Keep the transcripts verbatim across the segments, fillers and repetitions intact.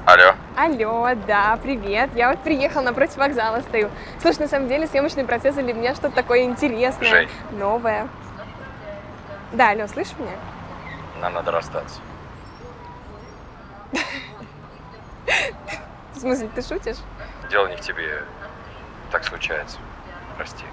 Алло. Алло, да, привет. Я вот приехала, напротив вокзала стою. Слушай, на самом деле съемочный процесс для меня что-то такое интересное, Жень. новое. Да, алло, слышишь меня? Нам надо расстаться. В смысле, ты шутишь? Дело не в тебе. Так случается. Прости.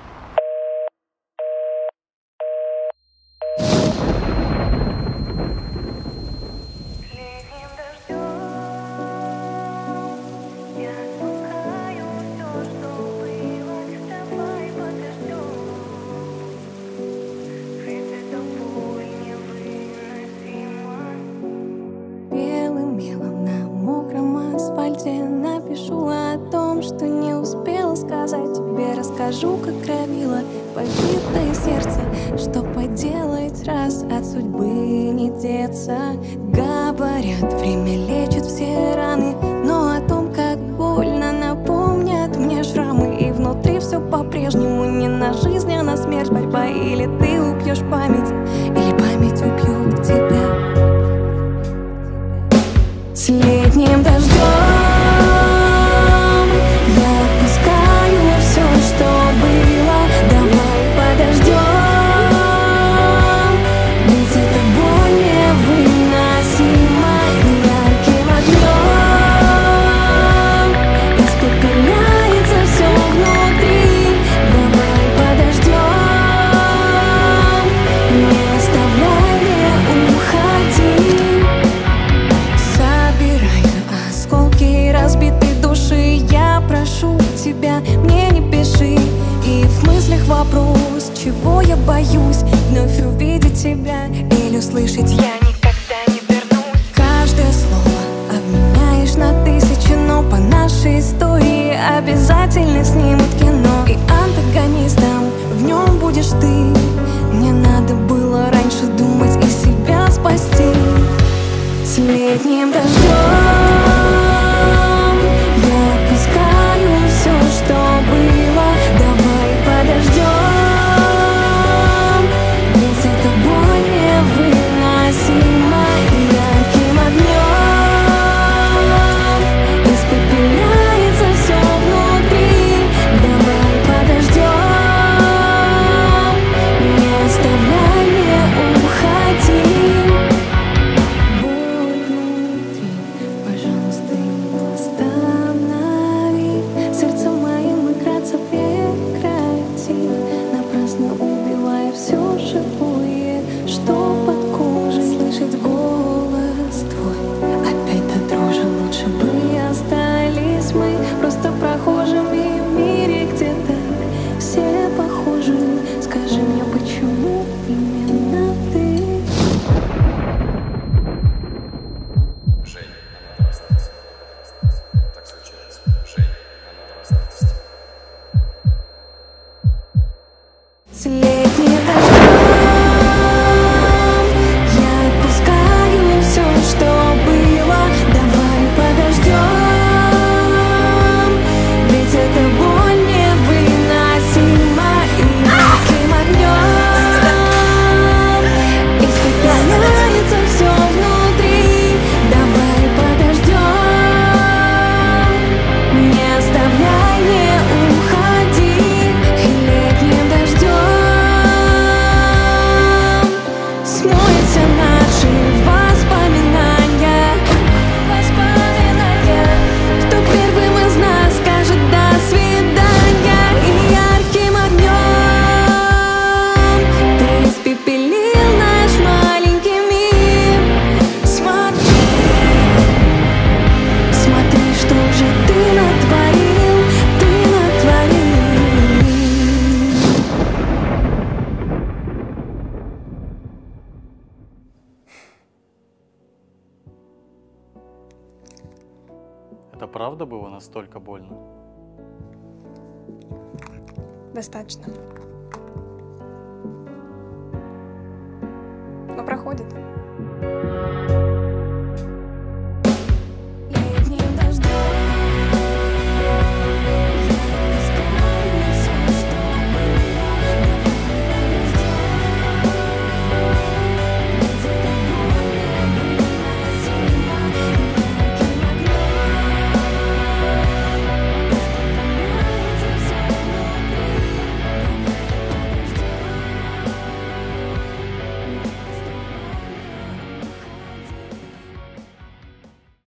Белым мелом на мокром асфальте напишу о том, что не успела сказать тебе. Расскажу, как кровило побитое сердце, что поделать, раз от судьбы не деться. Говорят, время лечит все раны, но о том, как больно, напомнят мне шрамы. И внутри все по-прежнему не на жизнь, а на смерть борьба. Или ты убьешь память, или память убьет тебя. С летним дождем я отпускаю все, что было. Давай подождем, ведь эта боль невыносима. Ярким огнем испепеляется все внутри. Давай подождем, не оставляй, не уходи. Собираю осколки разбитой души, я прошу тебя, мне не пиши. И в мыслях вопрос, чего я боюсь: вновь увидеть тебя или услышать я никогда не вернусь. Каждое слово обменяешь на тысячи, но по нашей истории обязательно снимут кино. И антагонистом в нем будешь ты. Мне надо было раньше думать и себя спасти. С летним дождем я отпускаю все, что было. Давай подождем, ведь эта боль невыносима. Ярким огнем испепеляется все внутри. Давай подождем, не оставляй, не уходи. Боль внутри, пожалуйста, не останови. Сердце моим играться прекрати, напрасно убивая все живое, что под кожей. Слышать голос твой, опять до дрожи. Лучше бы остались мы просто прохожими в мире, где так все похожи. Скажи мне, почему именно ты? Жень, нам надо расстаться. Так случается. Жень, нам надо расстаться. С летним дождем я отпускаю все, что было. Давай подождем, ведь эта боль невыносима. И ярким огнем испепеляется все внутри. Давай подождем, не оставляй, не уходи. И летним дождем смоются наши воспоминания. Воспоминания. Кто первым из нас скажет до свидания? И ярким огнем ты испепелил наш маленький мир. Смотри, смотри, что же ты натворил, ты натворил. Это правда было настолько больно? Достаточно. Но проходит.